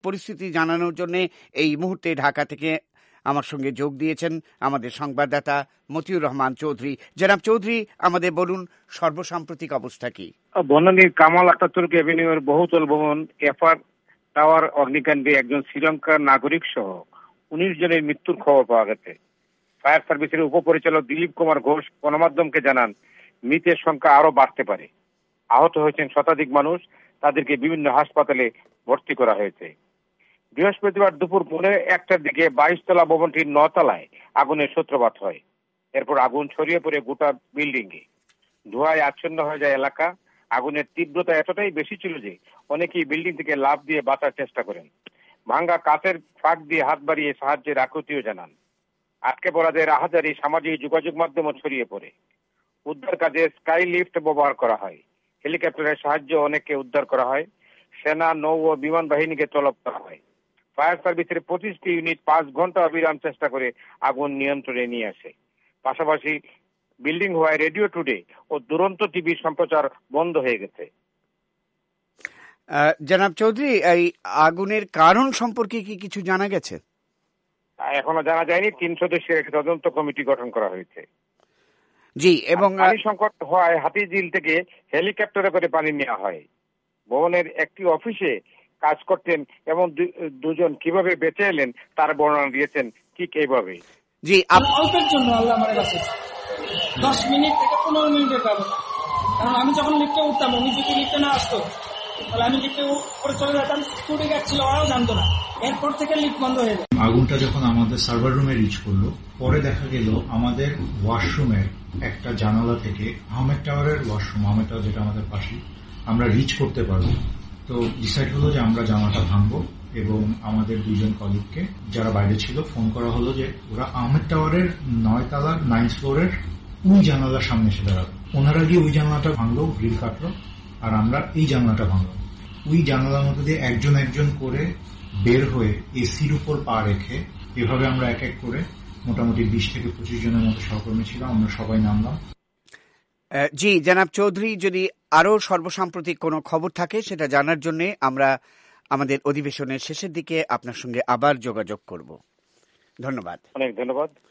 পরিস্থিতি জানানোর জন্য এই মুহূর্তে ঢাকা থেকে আমার সঙ্গে যোগ দিয়েছেন আমাদের সংবাদদাতা মতিউর রহমান চৌধুরী। জনাব চৌধুরী, আমাদের বলুন সর্বসাম্প্রতিক অবস্থা কি? বনানীর কামাল আতাতুর্ক এভিনিউর বহুতল ভবন এফআর টাওয়ার অগ্নিকাণ্ডে একজন শ্রীলঙ্কার নাগরিক সহ 19 জনের মৃত্যুর খবর পাওয়া গেছে। ফায়ার সার্ভিসের উপপরিচালক দিলীপ কুমার ঘোষ গণমাধ্যমকে জানান, মৃতের সংখ্যা আরো বাড়তে পারে। আহত হয়েছেন শতাধিক মানুষ, তাদেরকে বিভিন্ন হাসপাতালে ভর্তি করা হয়েছে। বৃহস্পতিবার দুপুর 1:30টার দিকে 22 তলা ভবনটির 9 তলায় আগুনের সূত্রপাত হয়। এরপর আগুন ছড়িয়ে পড়ে গোটা বিল্ডিং এ। ধোঁয়ায় আচ্ছন্ন হয়ে যায় এলাকা। আগুনের তীব্রতা এতটাই বেশি ছিল যে অনেকেই বিল্ডিং থেকে লাফ দিয়ে বাঁচার চেষ্টা করেন। ভাঙ্গা কাচের ফাঁক দিয়ে হাত বাড়িয়ে সাহায্যের আকুতিও জানান। আটকে পড়াদের আহাজারি সামাজিক যোগাযোগ মাধ্যমে ছড়িয়ে পড়ে। উদ্ধার কাজে স্কাই লিফট ব্যবহার করা হয়। হেলিকপ্টারের সাহায্যে অনেককে উদ্ধার করা হয়। সেনা, নৌ ও বিমান বাহিনীকে তলব করা হয়। ফায়ার সার্ভিসের 25টি ইউনিট 5 ঘন্টা অবিরাম চেষ্টা করে আগুন নিয়ন্ত্রণে নিয়ে আসে। পাশাপাশি বিল্ডিং হওয়ায় রেডিও টুডে ও দুরন্ত টিভি সম্প্রচার বন্ধ হয়ে গেছে। জনাব চৌধুরী, এই আগুনের কারণ সম্পর্কে কি কিছু জানা গেছে? এখনো জানা যায়নি। 3 সদস্যের একটি তদন্ত কমিটি গঠন করা হয়েছে। জি, এবং পানি সংকট হওয়ায় হাতিঝিল থেকে হেলিকপ্টারে করে পানি নেওয়া হয়। ভবনের একটি অফিসে কাজ করতেন এবং দুজন কিভাবে বেঁচে এলেন তার বর্ণনা দিয়েছেন ঠিক এইভাবে। জি, অল্পের জন্য আল্লাহ আমার কাছে 10 মিনিট থেকে 15 মিনিটের ব্যবধান। কারণ আমি যখন লিফটে উঠতাম, উনি যদি লিফটে না আসতো তাহলে আমি লিফটে উপরে চলে যেতাম। সিকিউরিটি গার্ড ছিল, ওরাও জানতো না। এরপর থেকে লিফট বন্ধ হয়ে যায়। আগুনটা যখন আমাদের সার্ভার রুমে রিচ করলো, পরে দেখা গেল আমাদের ওয়াশরুমের একটা জানালা থেকে আহমেদ টাওয়ারের ওয়াশরুম, আহমেদ টাওয়ার যেটা আমাদের পাশে, আমরা রিচ করতে পারবো। তো ডিসাইড হলো যে আমরা জানালাটা ভাঙবো এবং আমাদের 2 জন কলিগকে যারা বাইরে ছিল ফোন করা হলো যে ওরা আহমেদ টাওয়ারের 9 তলার 9th ফ্লোরের ওই জানালার সামনে এসে দাঁড়াবো। ওনারা গিয়ে ওই জানালাটা ভাঙলো, গ্রিল কাটলো, আর আমরা এই জানালাটা ভাঙলাম। ওই জানালার মধ্যে দিয়ে একজন একজন করে বের হয়ে এসির উপর পা রেখে এভাবে আমরা এক এক করে মোটামুটি 20 থেকে 25 জনের মতো সহকর্মী ছিলাম, আমরা সবাই নামলাম। জি জনাব চৌধুরী, যদি আরো সর্বসাম্প্রতিক কোনো খবর থাকে সেটা জানার জন্য আমরা আমাদের অধিবেশনের শেষের দিকে আপনার সঙ্গে আবার যোগাযোগ করব। ধন্যবাদ। অনেক ধন্যবাদ।